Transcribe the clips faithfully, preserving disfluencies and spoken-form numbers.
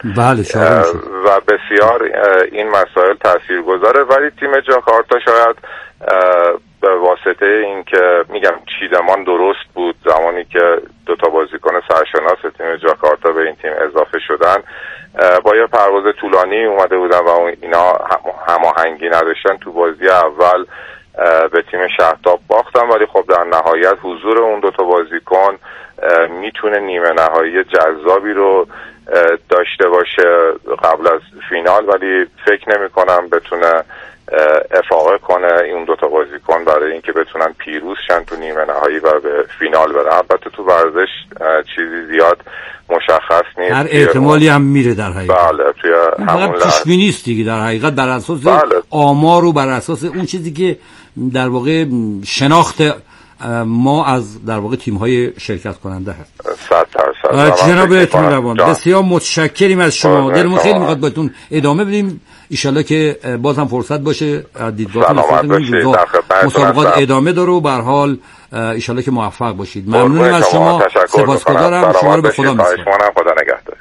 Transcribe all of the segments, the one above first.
بله و بسیار این مسائل تاثیرگذاره. ولی تیم جاکارتا شاید به واسطه این که میگم چیدمان درست بود زمانی که دو تا بازیکن سرشناس تیم جاکارتا به این تیم اضافه شدن، با یه پرواز طولانی اومده بودن و اینا هماهنگی نداشتن، تو بازی اول به تیم شهرتاب باختن. ولی خب در نهایت حضور اون دو تا بازیکن میتونه نیمه نهایی جذابی رو داشته باشه قبل از فینال، ولی فکر نمی کنم بتونه افاقه کنه این دو تا بازیکن برای اینکه بتونن پیروز شن تو نیمه نهایی و به فینال برن. البته تو ورزش چیزی زیاد مشخص نیست، هر احتمالی هم میره در حقیقت. بله توی همون پیش بینی است دیگه در حقیقت، بر اساس بله. آمار و بر اساس اون چیزی که در واقع شناخت ما از در واقع تیم‌های شرکت کننده هست. صد درصد. جنابتون روان بسیار متشکریم از شما. دلمون خیلی میخواد بهتون ادامه بدیم، ان شاءالله که باز هم فرصت باشه. دیدگاهتون مسابقات ادامه داره و به هر حال ان شاءالله که موفق باشید. ممنونم از شما، سپاسگزارم. شما رو به خدا میسپارم. خدا نگهدار.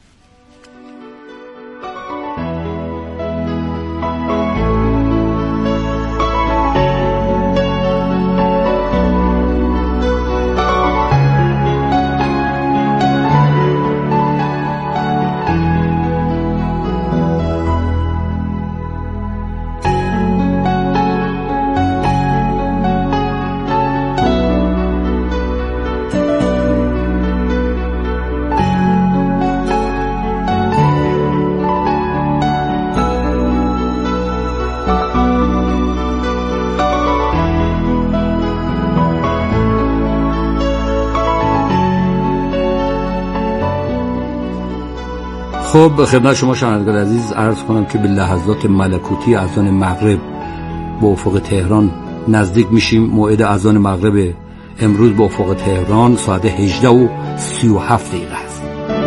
خب خدمت شما شنوندگان عزیز عرض کنم که به لحظات ملکوتی اذان مغرب به افق تهران نزدیک میشیم. موعد اذان مغرب امروز به افق تهران ساعت هجده و سی و هفت دقیقه است.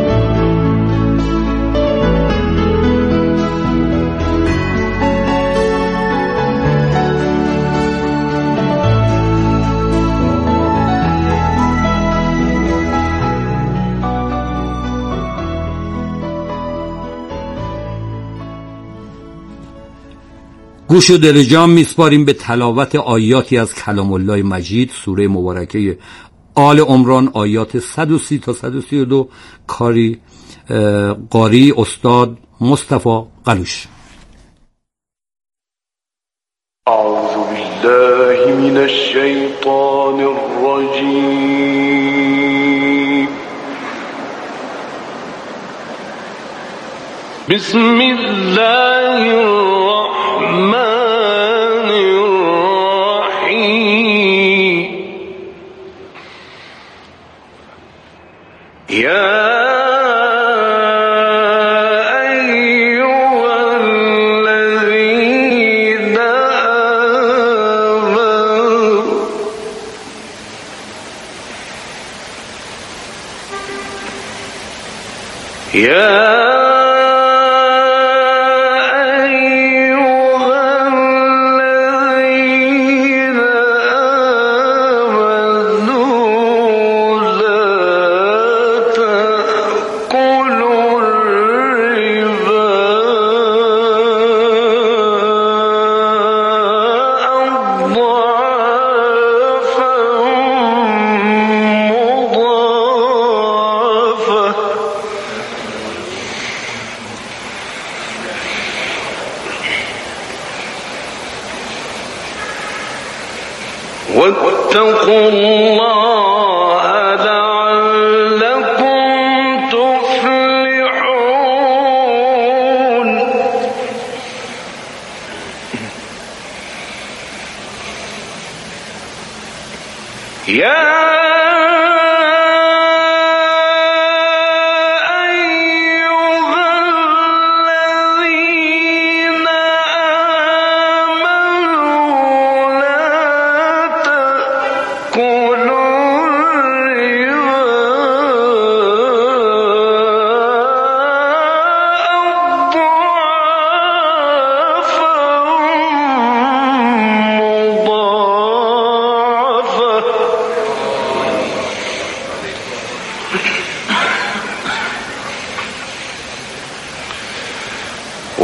گوش و دل جان میسپاریم به تلاوت آیاتی از کلام الله مجید، سوره مبارکه آل عمران، آیات صد و سی تا صد و سی و دو. کاری قاری استاد مصطفی قلوش. اعوذ بالله من الشیطان الرجیم. بسم الله الرحمن الرحیم. یا واتقوا الله لعلكم تفلحون. يا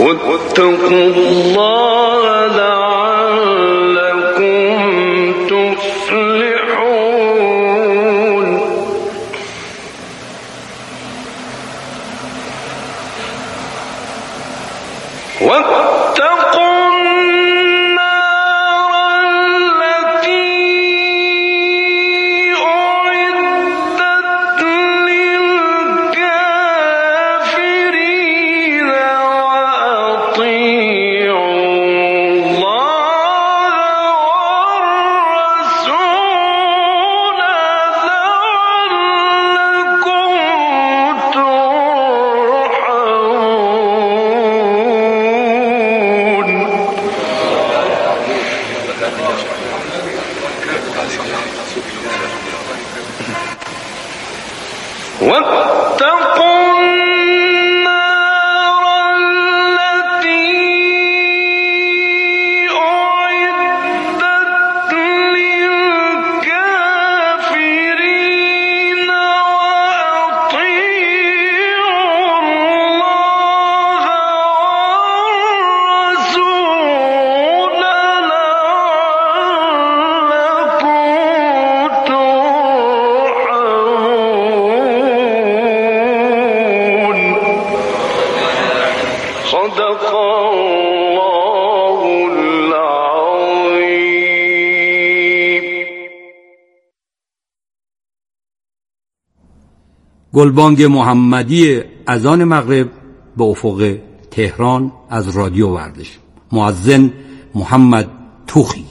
واتقوا الله لعلكم تفلحون واتقوا گلبانگ محمدی اذان مغرب به افق تهران از رادیو ورزش. مؤذن محمد توخی.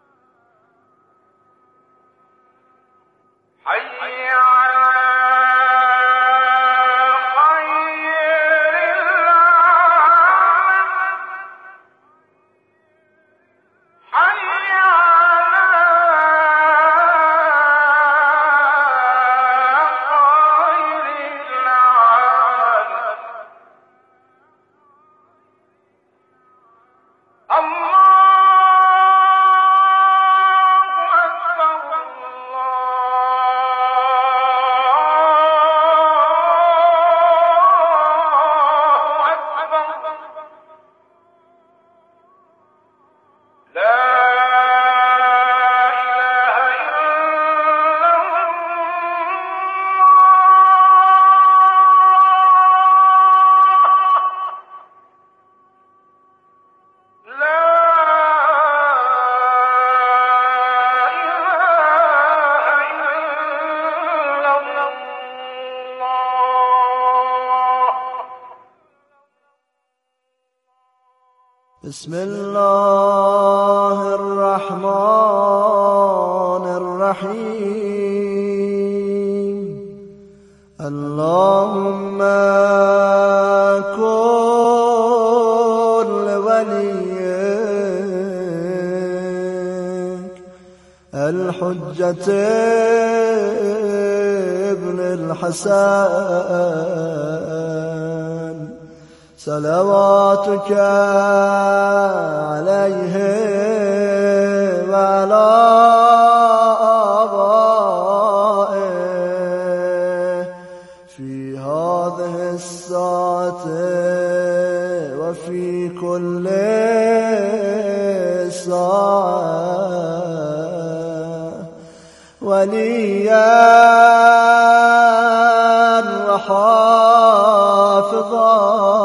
حي على بسم الله الرحمن الرحیم اللهم كن لوليك الحجة ابن الحسن صلواتك عليه وعلى آبائه في هذه الساعة وفي كل ساعة وليا وحافظا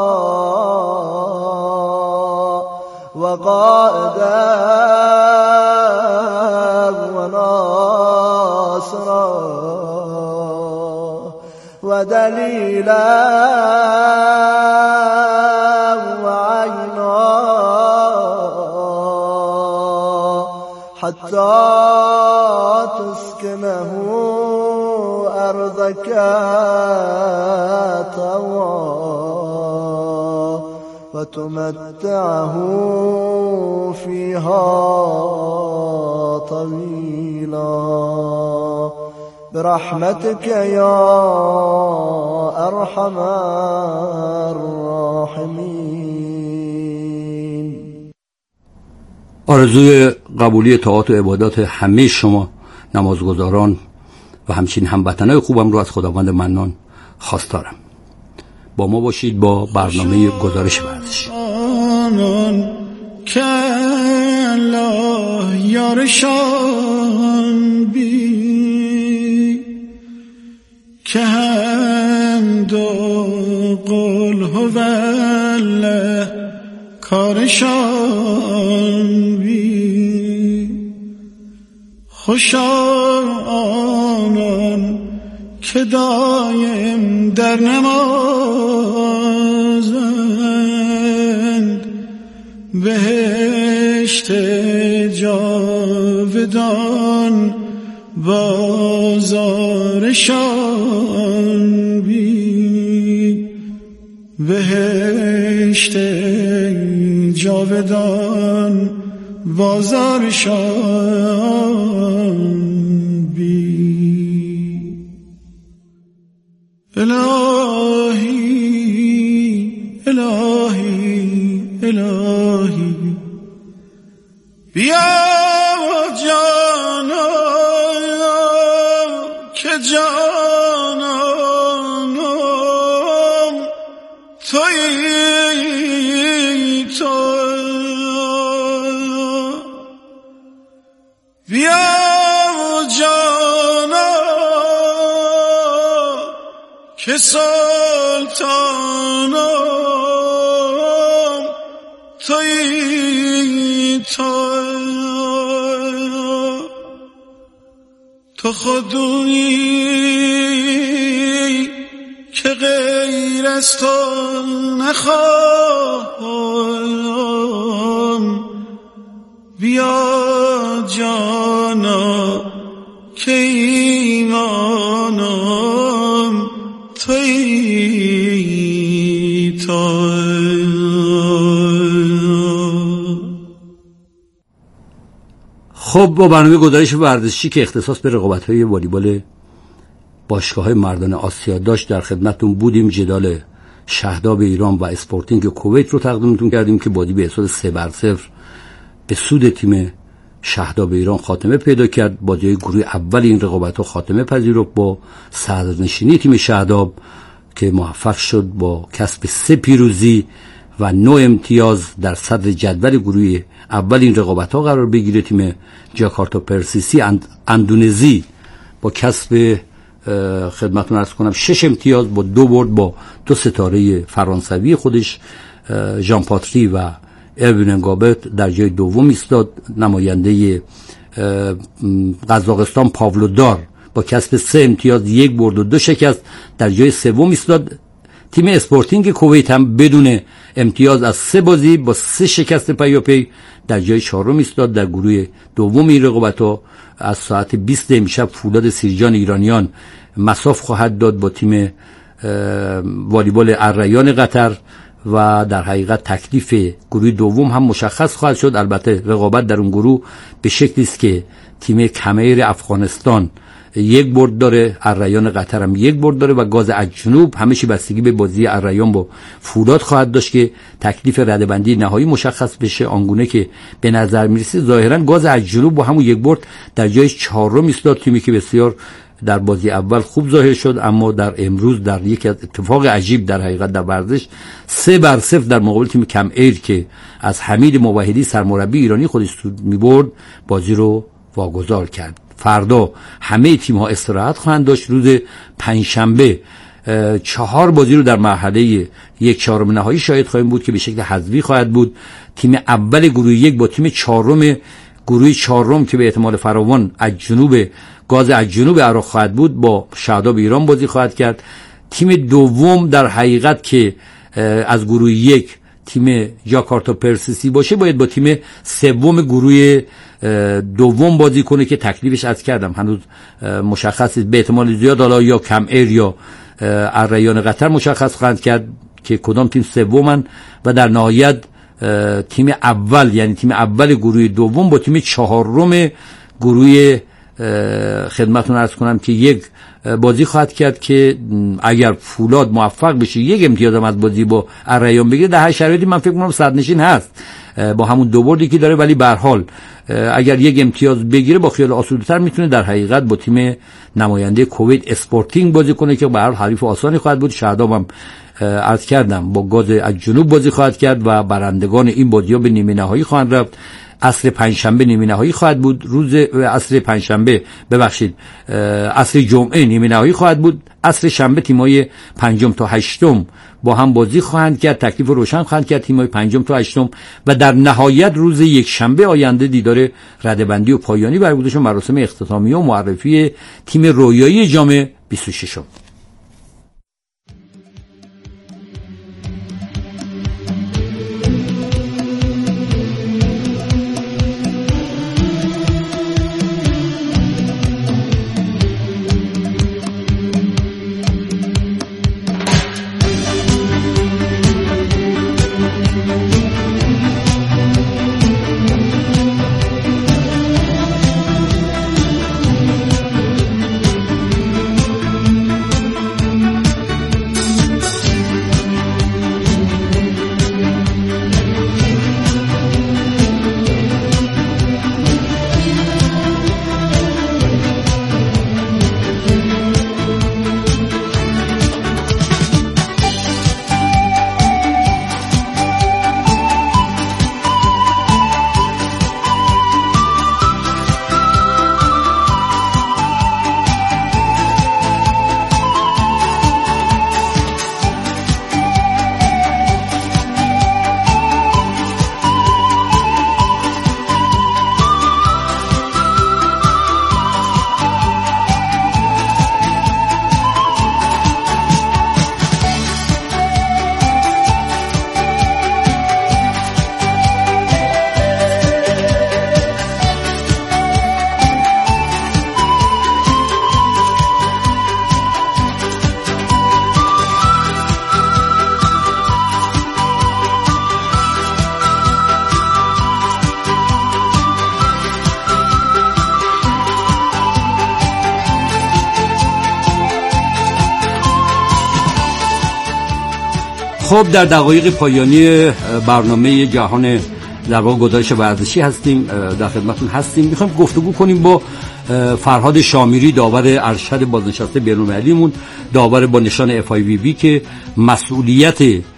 وقائدا وناصرا ودليلا وعينا حتى تسكنه أرضك طوعا وتمتعه فيها طويلا برحمتك يا أرحم الراحمين. آرزوی قبولی طاعات و عبادات همه شما نمازگزاران و همچنین هموطنای خوبم رو از خداوند منان خواستارم. با ما باشید با برنامه گزارش ورزشی. که الله یارشان بی که هم دو قل هوله کارشان بی خوشا آنان که دایم در نمازند بهشت جاودان بازارشان بی بهشت جاودان بازارشان بی. الهی الهی الهی بیا جانا که جانانم تویی تو بیا جانا که سلطانم تویی تو تو خودی که غیر از تو نخواهم بیا جانا که ایمانم تویی تو. خب با برنامه گزارش ورزشی که اختصاص به رقابت‌های والیبال باشگاه‌های مردان آسیا داشت در خدمتتون بودیم. جدال شهداب ایران و اسپورتینگ کویت رو تقدیمتون کردیم که بادی به حساب سه بر صفر به سود تیم شهداب ایران خاتمه پیدا کرد. بازی گروه اول این رقابت‌ها خاتمه پذیرفت با صدرنشینی تیم شهداب که موفق شد با کسب سه پیروزی و نه امتیاز در صدر جدول گروه اول این رقابت‌ها قرار بگیره. تیم جاکارتا پرسیسی اند اندونزی با کسب خدمتتون عرض کنم شش امتیاز با دو برد با دو ستاره فرانسوی خودش ژان پاتری و اروین انگابت در جای دوم ایستاد. نماینده قزاقستان پاولودار با کسب سه امتیاز یک برد و دو شکست در جای سوم ایستاد. تیم اسپورتینگ کویت هم بدون امتیاز از سه بازی با سه شکست پیاپی در جای چهارم ایستاد. در گروه دوم این رقابت‌ها از ساعت بیست امشب فولاد سیرجان ایرانیان مساف خواهد داد با تیم والیبال الریان قطر و در حقیقت تکلیف گروه دوم هم مشخص خواهد شد. البته رقابت در اون گروه به شکلی است که تیم کمیر افغانستان یک برد داره، الریان قطر هم یک برد داره و گاز از جنوب همیشه بستگی به بازی الریان با فولاد خواهد داشت که تکلیف رده‌بندی نهایی مشخص بشه. آنگونه که به نظر میرسه ظاهرا گاز از جنوب با همون یک برد در جای چهارم ایستاد، تیمی که بسیار در بازی اول خوب ظاهر شد اما در امروز در یک اتفاق عجیب در حقیقت در ورزش سه بر صفر در مقابل تیم کم ایر که از حمید موحدی سرمربی ایرانی خودش می‌برد بازی رو واگذار کرد. فردا همه تیم‌ها استراحت خواهند داشت. روز پنجشنبه چهار بازی رو در مرحله یک چهارم نهایی شاهد خواهیم بود که به شکل حذفی خواهد بود. تیم اول گروه یک با تیم چهارم گروه چهارم که به احتمال فراوان از جنوب گاز از جنوب عراق خواهد بود با شهداب ایران بازی خواهد کرد. تیم دوم در حقیقت که از گروه یک تیم جاکارتا پرسیسی باشه باید با تیم سوم گروه دوم بازی کنه که تکلیفش از کردم هنوز مشخص به احتمال زیاد حالا یا کم ایر یا الریان قطر مشخص خواهند کرد که کدام تیم سومن و در نهایت تیم اول یعنی تیم اول گروه دوم با تیم چهارم گروه خدمتتون عرض کنم که یک بازی خواهد کرد که اگر فولاد موفق بشه یک امتیاز هم از بازی با الریان بگیره در هر شرایطی من فکر کنم صدرنشین هست با همون دو بردی که داره، ولی به هر حال اگر یک امتیاز بگیره با خیال آسوده‌تر میتونه در حقیقت با تیم نماینده کویت اسپورتینگ بازی کنه که به هر حال حریف آسانی خواهد بود. شهداب هم عرض کردم با گاز از جنوب بازی خواهد کرد و برندگان این بازی‌ها به نیمه نهایی خواهند رفت. عصر پنجشنبه نیمه نهایی خواهد بود. روز عصر پنجشنبه ببخشید عصر جمعه نیمه نهایی خواهد بود. عصر شنبه تیم‌های پنجم تا هشتم با هم بازی خواهند کرد، تکلیف روشن خواهند کرد تیم‌های پنجم تا هشتم و در نهایت روز یک شنبه آینده دیدار رده‌بندی و پایانی برگزار شد، مراسم اختتامیه و معرفی تیم رویایی جام بیست و ششم. خب در دقایق پایانی برنامه جهان در واقع گزارش ورزشی هستیم، در خدمتتون هستیم. میخوایم گفتگو کنیم با فرهاد شامیری، داور ارشد بازنشسته بین‌المللیمون، داور با نشان اف آی وی بی که مسئولیت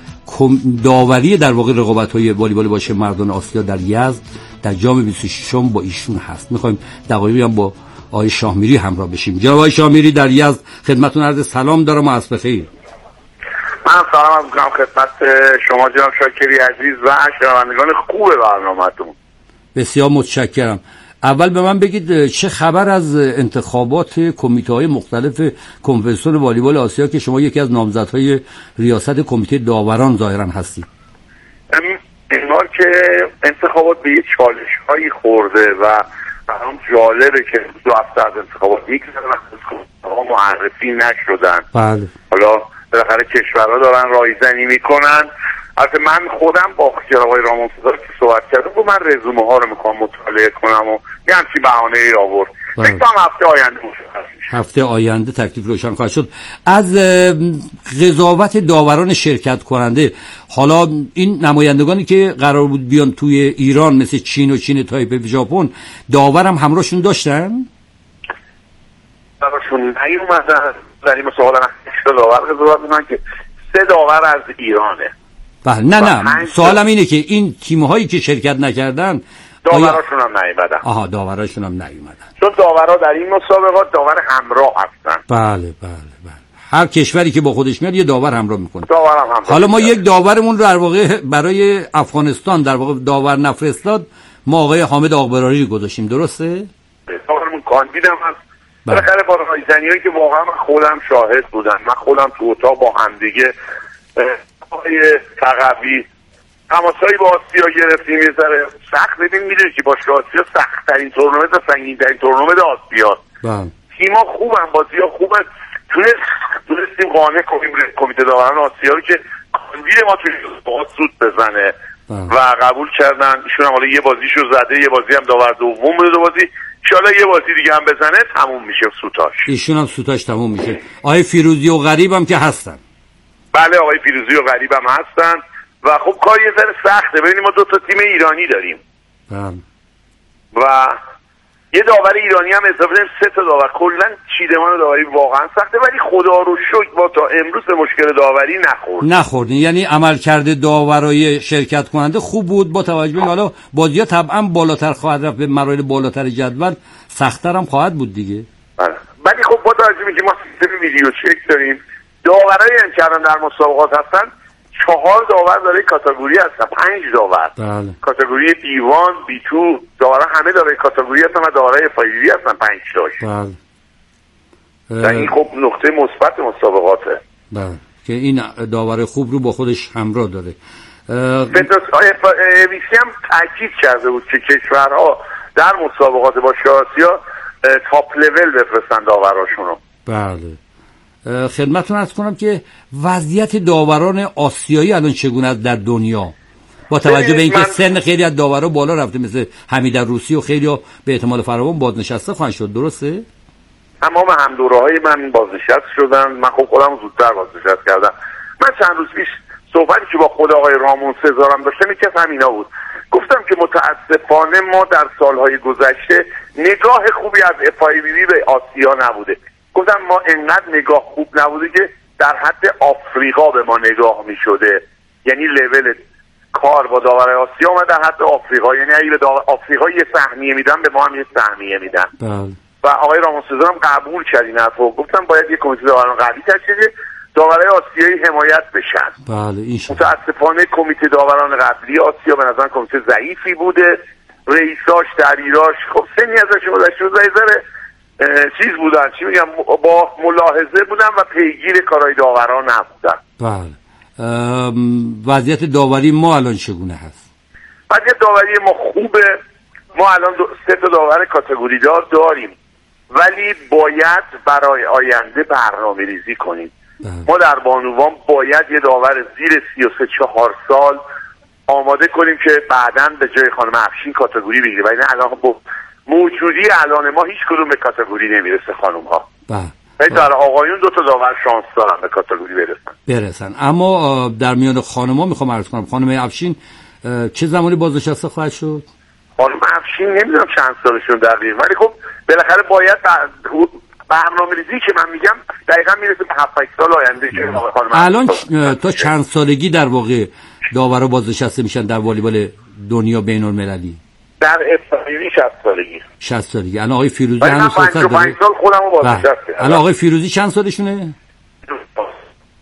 داوری در واقع رقابت‌های والیبال باشه مردان آسیا در یزد در جام بیست و ششم با ایشون هست. میخوایم دقایقی هم با آقای شامیری همراه بشیم. جناب آقای شامیری در یزد خدمتتون عرض سلام دارم و عصر بخیر. من سلام عرض می‌کنم خدمت شما جناب شاکری عزیز و شنوندگان خوب برنامه‌تون. بسیار متشکرم. اول به من بگید چه خبر از انتخابات کمیته‌های مختلف کنفدراسیون والیبال آسیا که شما یکی از نامزدهای ریاست کمیته داوران ظاهرا هستید؟ انگار که انتخابات به یه چالش‌هایی خورده و برام جالبه که دو هفته از انتخابات میگذره و معرفی نشدن. بله. حالا بالاخره کشورها دارن رایزنی میکنن. البته من خودم با آقای رامونسزا که صحبت کردم گفتم من رزومه ها رو میخوام مطالعه کنم و یه همچین بهانه‌ای آورد. فکر کنم هفته آینده هفته آینده تکلیف روشن خواهد شد. از قضاوت داوران شرکت کننده، حالا این نمایندگانی که قرار بود بیان توی ایران مثل چین و چین تایپه و ژاپن، داورم همراهشون داشتن؟ داورشون نیومدن. در این مسابقه من داور قضاوت می‌کنن که سه داور از ایرانه. بله. نه نه سوالم اینه که این تیم‌هایی که شرکت نکردن داوراشون هم نیومدن. آها داوراشون هم نیومدن. چون داورا در این مسابقات داور همراه هستن. بله بله بله. هر کشوری که با خودش میاد یه داور همراه میکنه. داور هم همراه. حالا ما یک داورمون رو در واقع برای افغانستان در واقع داور نفرستاد، ما آقای حامد آقبراری رو گذاشتیم، درسته؟ داورمون کاندید هم هست. بالاخره با رایزنیایی که واقعا من خودم شاهد بودم. من خودم تو اتاق با همدیگه آقای تقوی تماسایی با آسیا گرفتیم. یه ذره سخت ببین میدونی که باشگاه آسیا سخت ترین تورنمنت و سنگین ترین تورنمنت آسیا. بله. تیما خوبن، بازی‌ها خوبن. تونست تونستیم قانع کنیم کمیته داوران آسیا رو که کاندید ما توی باز سود بزنه. بله. و قبول کردن. ایشون هم حالا یه بازیشو زده، یه بازی هم داور دوم بوده، دو بازی ان شاءالله یه بازی دیگه هم بزنه تموم میشه سوتاش. ایشون هم سوتاش تموم میشه. آقای فیروزی و غریب هم که هستن. بله آقای فیروزی و غریب هم هستن و خب کار یه ذره سخته. ببینیم ما دو تا تیم ایرانی داریم. بله. و یه داور ایرانی هم اضافه داریم، سه تا داور. کلا چیدمان داوری واقعا سخته، ولی خدا رو شکر ما تا امروز به مشکل داوری نخورد. نخوردین. یعنی عملکرد داورای شرکت کننده خوب بود با توجه به حالا بازی‌ها طبعا بالاتر خواهد رفت، به مراحل بالاتر جدول سخت‌تر هم خواهد بود دیگه. بله. ولی خب با توجه به که ما سیستم ویدیو چک داریم، داورای هم کردن در مسابقات هستن، چهار داور داره کاتگوری هستن، پنج داور. بله. کاتگوری دیوان، بی تو، داورا همه داره کاتگوری هستن و داورای فایوی هستن پنج تاش. بله. این خب نقطه مثبت مسابقاته. بله. که این داور خوب رو با خودش همراه داره. ویسی هم تاکید کرده بود که کشورها در مسابقات باشگاه آسیا تاپ لول بفرستن داوراشون رو. بله. خدمتتون عرض کنم که وضعیت داوران آسیایی الان چگونه است در دنیا با توجه به اینکه من... سن خیلی از داورا بالا رفته، مثل حمید روسی و خیلی به احتمال فراوان بازنشسته خواهند شد، درسته؟ تمام همدوره‌های من بازنشسته شدن. من خب خودم زودتر بازنشسته کردم. من چند روز پیش صحبتی که با خود آقای رامونسزا هم داشتم یکی از همینا بود. گفتم که متاسفانه ما در سالهای گذشته نگاه خوبی از اف آی بی بی به آسیا نبوده. گفتم ما انقدر نگاه خوب نبوده که در حد آفریقا به ما نگاه می شده. یعنی لول کار با داورای آسیا ما در حد آفریقا، یعنی اگه به داور آفریقا یه سهمیه میدن به ما هم یه سهمیه میدن. بله. و آقای رامونسزا هم قبول کرد این حرفو. گفتم باید یه کمیته داوران قوی تشکیل شه، داورای آسیایی حمایت بشن. بله این شد. متاسفانه کمیته داوران قبلی آسیا به نظر کمیته ضعیفی بوده. رئیساش، دبیراش خب سنی ازش گذشته بود، ذره چیز بودن، چی میگم، با ملاحظه بودن و پیگیر کارهای داوران نبودن. بله. وضعیت داوری ما الان چگونه هست؟ وضعیت داوری ما خوبه. ما الان دو... سه تا داور کاتگوری دار داریم، ولی باید برای آینده برنامه ریزی کنیم. بله. ما در بانوان باید یه داور زیر سی و سه چهار سال آماده کنیم که بعداً به جای خانم افشین کاتگوری بگیره. و این الان با موجودی الان ما هیچ کدوم به کاتگوری نمیرسه خانم ها. بله. ولی در آقایون دو تا داور شانس دارن به کاتگوری برسن. برسن. اما در میان خانم‌ها میخوام عرض کنم خانم افشین چه زمانی بازنشسته خواهد شد؟ خانم افشین نمیدونم چند سالشون دقیق، ولی خب بالاخره باید برنامه‌ریزی که من میگم دقیقاً میرسه به هفت هشت سال آینده که خانم الان تا چند سالگی در واقع داورا بازنشسته میشن در والیبال دنیا بین‌المللی؟ در ابتدایی شصت سالگی. شصت سالگی. الان آقای فیروزی هنوز فرصت داره. پنج سال خودمو بازنشسته کردم. الان آقای فیروزی چند سالشونه؟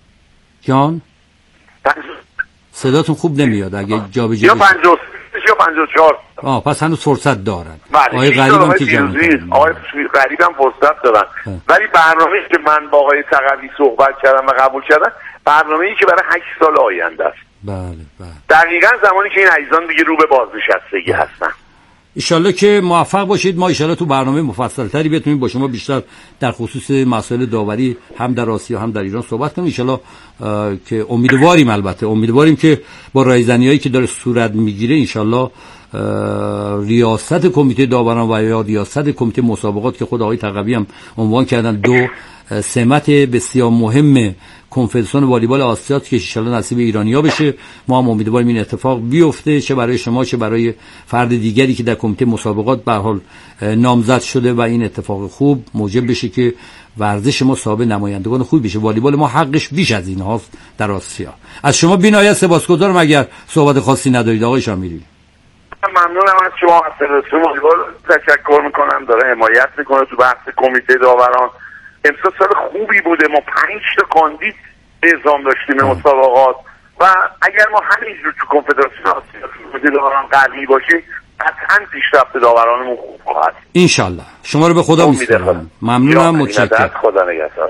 جان؟ صداتون خوب نمیاد. اگه جابجایی یا پنجاه یا پنجاه و چهار. آه پس هنوز فرصت دارن. آقای غریب هم که جمع آقای غریب هم فرصت دارن. ولی برنامه‌ای که من با آقای تقوی صحبت کردم و قبول کردم برنامه‌ای که برای هشت سال آینده است. بله بله. دقیقاً زمانی که این عزیزان دیگه رو به بازنشستگی هستن. ایشالله که موفق باشید. ما ایشالله تو برنامه مفصل‌تری بتونیم با شما بیشتر در خصوص مسائل داوری هم در آسیا هم در ایران صحبت کنیم. ایشالله که امیدواریم البته امیدواریم که با رایزنیایی که داره صورت میگیره ایشالله ریاست کمیته داوران و یا ریاست کمیته مسابقات که خود آقای تقوی هم عنوان کردن دو سمت بسیار مهم کنفدراسیون والیبال آسیا که ان شاءالله نصیب ایرانی‌ها بشه. ما هم امیدواریم این اتفاق بیفته، چه برای شما چه برای فرد دیگری که در کمیته مسابقات به هر حال نامزد شده و این اتفاق خوب موجب بشه که ورزش ما صاحب نمایندگان خوب بشه. والیبال ما حقش بیش از این هاست در آسیا. از شما بی‌نهایت سپاسگزارم. اگر صحبت خاصی ندارید آقای شامیری. ممنونم از شما. از فدراسیون والیبال تشکر میکنم، داره حمایت میکنه تو بحث کمیته داوران. امسال سال خوبی بوده، ما پنج تا کاندید اعزام داشتیم مسابقات و اگر ما همینجور تو کنفدراسیون آسیا کمیته داوران قوی باشیم قطعاً پیشرفت داورانمون خوب خواهد. ان شاء الله. شما رو به خدا میسپارم. ممنونم، متشکرم. خدا نگهدار.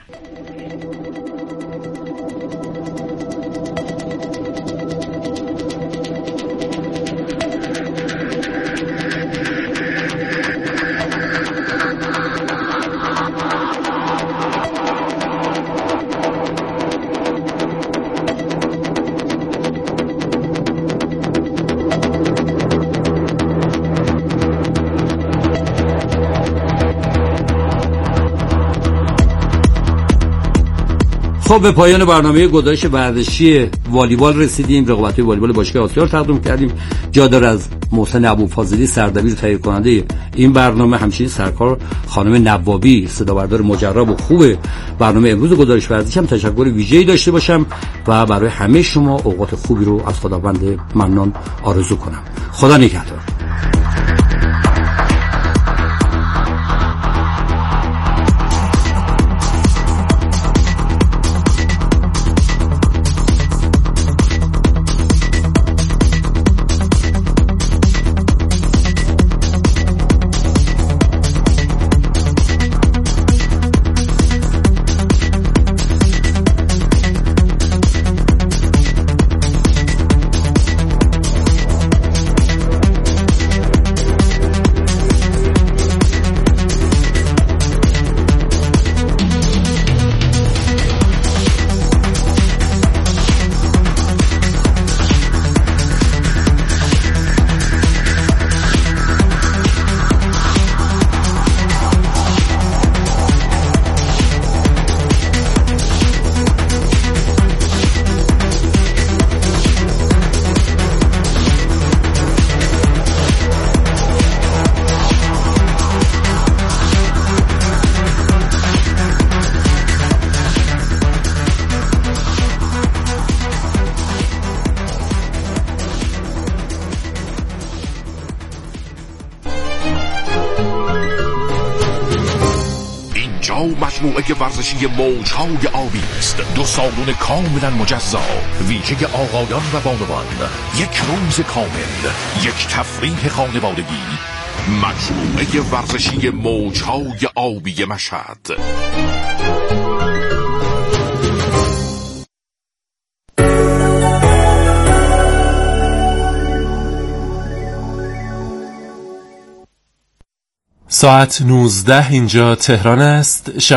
خب به پایان برنامه گزارش ورزشی والیبال رسیدیم. رقابت‌های والیبال باشگاه آسیا رو تقدیم کردیم. جا داره از محسن ابوفاضلی سردبیر تهیه کننده این برنامه، همچنین سرکار خانم نوابی صدابردار مجرب و خوب برنامه امروز گزارش ورزشی هم تشکر ویژه‌ای داشته باشم و برای همه شما اوقات خوبی رو از خداوند منان آرزو کنم. خدا نگهدار. مجموعه ورزشی موج‌های آبی است. دو سالن کاملا مجزا، ویژه آقایان و بانوان، یک روز کامل، یک تفریح خانوادگی. مجموعه ورزشی موج‌های آبی مشهد. ساعت نوزده اینجا تهران است.